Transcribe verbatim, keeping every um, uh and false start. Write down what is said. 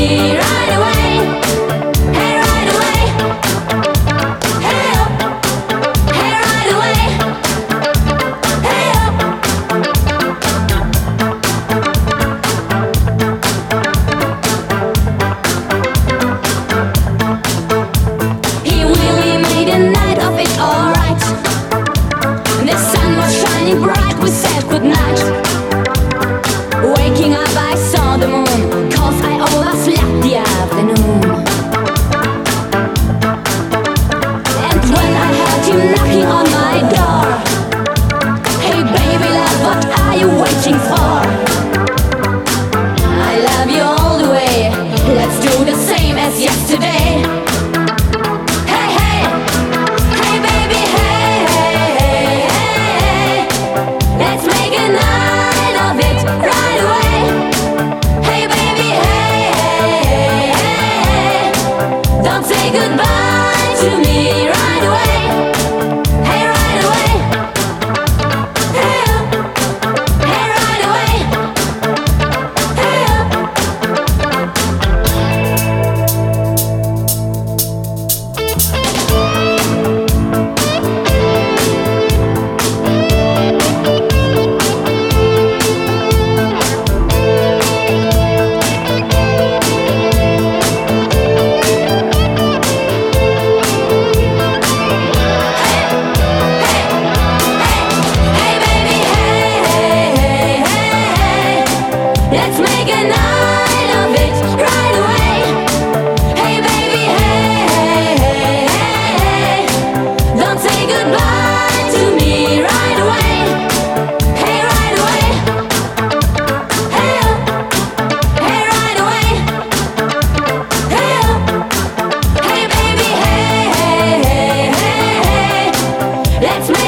me right away. Hey, right away. Hey, oh. Hey, right away. Hey, oh. He really made a night of it, alright. The sun was shining bright, we said goodnight. Waking up I saw the moon, cause I overslept the afternoon. And when I heard him knocking on my door, hey baby love, what are you waiting for? I love you all the way, let's do the same as yesterday. Hey, hey, hey baby, hey, hey, hey, let's make a night of it right away. Hey baby, hey, hey, hey, don't say goodbye to me right away. Hey, right away. Hey, oh. Hey, right away. Hey, oh. Hey baby, hey, hey, hey, hey, let's make a night of it right away. Hey baby, hey, hey, hey, hey, don't say goodbye to me right away. Hey, right away. Hey, oh. Hey, right away. Hey, oh. Hey baby, hey, hey, hey, hey, let's make